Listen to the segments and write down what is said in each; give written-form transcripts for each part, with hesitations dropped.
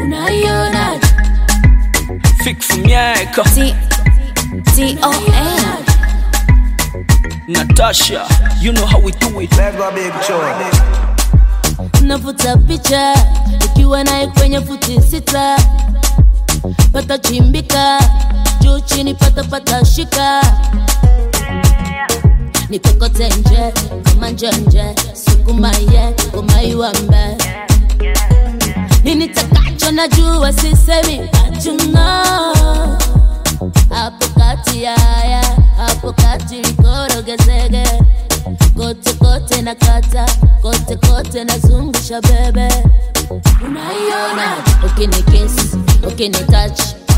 Unaionaje? Fix miaka T-O-N Natasha, you know how we do it. Mega big show. Navuta picha ukiwa naye kwenye futi sita, pata chimbika juu chini, pata shika, nikokote nje kama njenje, sukumaye kumaiwambe, nini takacho najua sisemi, but you know hapo kati haya, hapo kati likorogezege, kote kote na kata, kote kote na zungusha bebe. Unaiona ukinikiss, ukinitouch,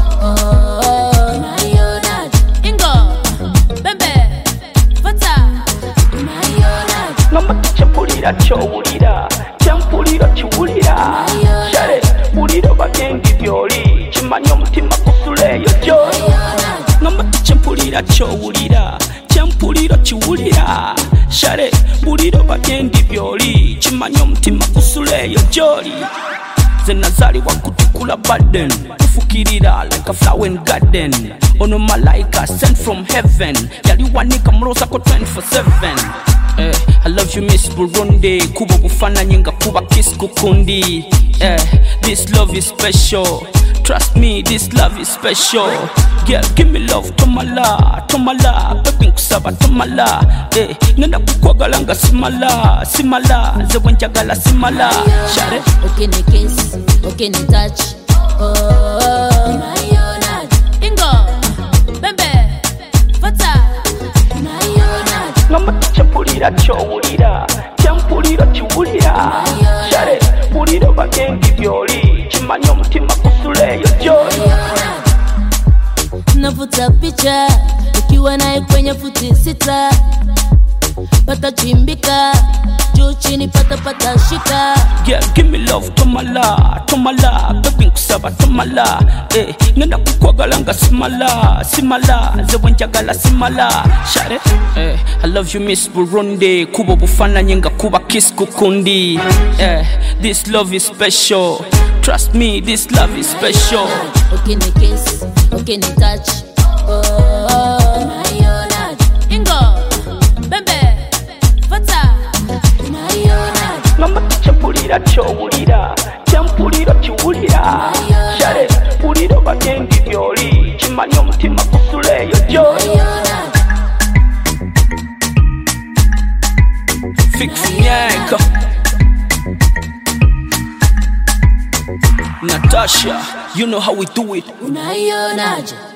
unaiona ingo bebe fata, unaiona Ngamba kichapulira chowulira, champulira chiwulira, shale bulira bagengi byoli, chimanya omutima kusuleyo joli. Ngamba kichapulira chowulira, champulira chiwulira, shale bulira bagengi byoli, chimanya omutima kusuleyo joli. Zenazaliwa kutukula burden, kufukirira like a flower in garden. Ono malaika sent from heaven, yaliwanika mrosa ko 24/7. I love you Miss Burundi, kuba bufana nyinga kuba kiss kukundi. This love is special, trust me, this love is special. Girl, give me love, tomala, tomala, baby nkusaba tomala. Ngenda kukwagalanga simala, simala, zewenjagala simala. Share ukinikiss, ukinitouch, unaiona ingo bebe fata, unaiona ngamba kichapulira chowulira, champulira chiwulira, shale bulira bagengi byoli, chimanya omutima kusuleyo joli. navuta picha ukiwa naye kwenye futi sita, pata chimbika juu chini, pata shika. Girl, give me love, tomala, tomala, baby nkusaba tomala. Ngenda kukwagalanga simala, simala, zewenjagala simala. Share I love you Miss Burundi, kuba bufana nyinga kuba kiss kukundi. This love is special, trust me, this love is special. Ukinikiss, ukinitouch, unaiona ingo bebe fata, unaiona Ngamba kichapulira chowulira, champulira chiwulira, shale bulira bagengi byoli, chimanya omutima kusuleyo joli. Fix miaka Natasha, you know how we do it. unaionaje?